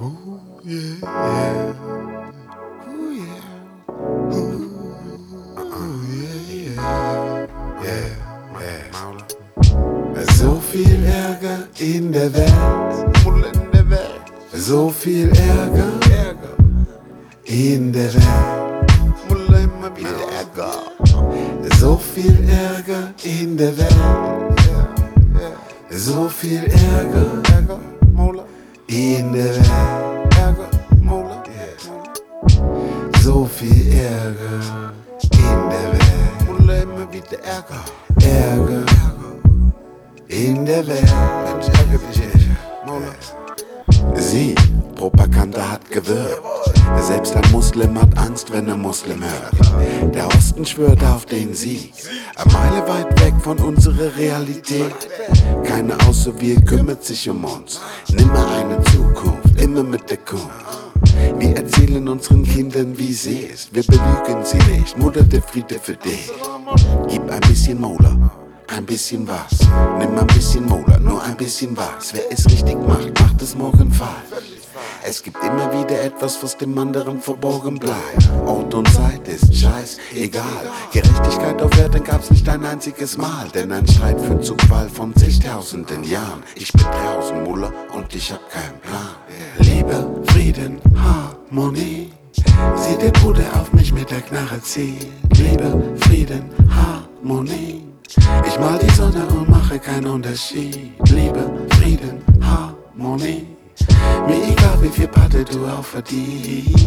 Ooh, yeah, yeah. Ooh, yeah. Ooh, yeah, yeah. Yeah, yeah. So viel Ärger in der Welt. So viel Ärger in der Welt. So viel Ärger in der Welt. So viel Ärger in der Welt. So viel Ärger in der Welt. Ärger in der Welt. Sie, Propaganda hat gewirkt. Selbst ein Muslim hat Angst, wenn er Muslim hört. Der Osten schwört auf den Sieg, eine Meile weit weg von unserer Realität. Keiner außer wir kümmert sich um uns. Nimmer eine Zukunft, immer mit der Kunst. Wir erzählen unseren Kindern, wie sie ist. Wir belügen sie nicht, Mutter der Friede für dich. Gib ein bisschen Mola, ein bisschen was. Nimm ein bisschen Mola, nur ein bisschen was. Wer es richtig macht, macht es morgen falsch. Es gibt immer wieder etwas, was dem anderen verborgen bleibt. Ort und Zeit ist scheiß, egal. Gerechtigkeit auf Erden gab's nicht ein einziges Mal. Denn ein Streit führt zu Qual von zigtausenden Jahren. Ich bin draußen, Mullah, und ich hab keinen Plan. Liebe, Frieden, Harmonie. Sieh der Bruder auf mich mit der Knarre ziehen. Liebe, Frieden, Harmonie. Ich mal die Sonne und mache keinen Unterschied. Liebe, Frieden, Harmonie. Mir egal, wie viel Patte du auch verdienst.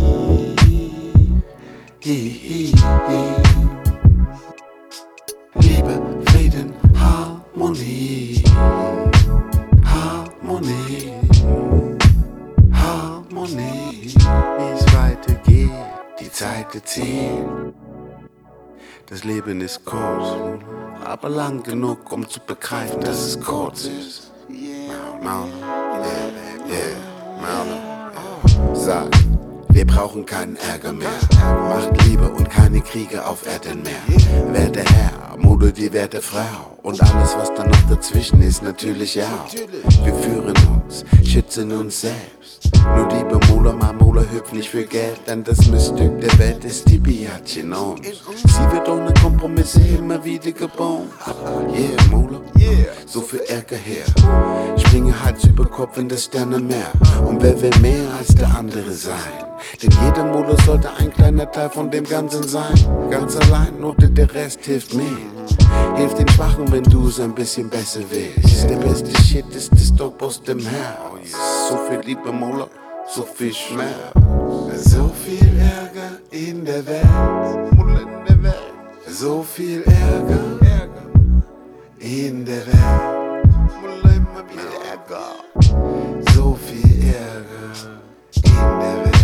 Liebe, Frieden, Harmonie. Harmonie. Harmonie. Wie es weitergeht, die Zeiten ziehen. Das Leben ist kurz, aber lang genug, um zu begreifen, dass es kurz ist. Sag, wir brauchen keinen Ärger mehr. Macht Liebe und keine Kriege auf Erden mehr. Werte Herr, Mode die werte Frau. Und alles, was dann noch dazwischen ist, natürlich auch. Wir führen uns, schützen uns selbst. Nur die Mola hüpft nicht für Geld, denn das Missstück der Welt ist die Biatch in uns. Sie wird ohne Kompromisse immer wieder geboren. Yeah, Mola, so viel Ärger her. Springe Hals über Kopf in das Sternenmeer. Und wer will mehr als der andere sein? Denn jeder Mola sollte ein kleiner Teil von dem Ganzen sein. Ganz allein, nur der Rest hilft mir. Hilf den Schwachen, wenn du es ein bisschen besser willst. Der beste Shit ist das Dope aus dem Herz. So viel Liebe, Mola, so viel Schmerz. So viel Ärger in der Welt. So viel Ärger in der Welt. So viel Ärger in der Welt.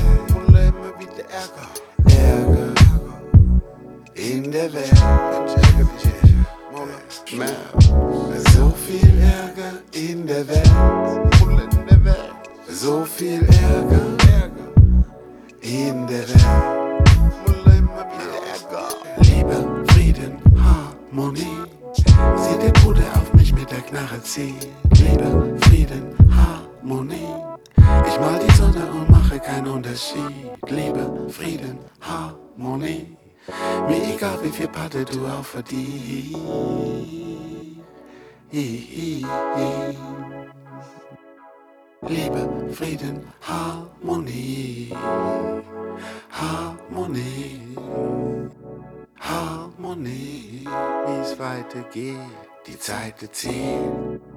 Ärger in der Welt. So viel Ärger in der Welt. So viel Ärger in der Welt. Liebe, Frieden, Harmonie. Sieh der Bruder auf mich mit der Knarre ziehen. Liebe, Frieden, Harmonie. Ich mal die Sonne und mache keinen Unterschied. Liebe, Frieden, Harmonie. Mir egal, wie viel Patte du auch verdienst. Liebe, Frieden, Harmonie. Harmonie. Harmonie. Wie es weitergeht, die Zeiten ziehen.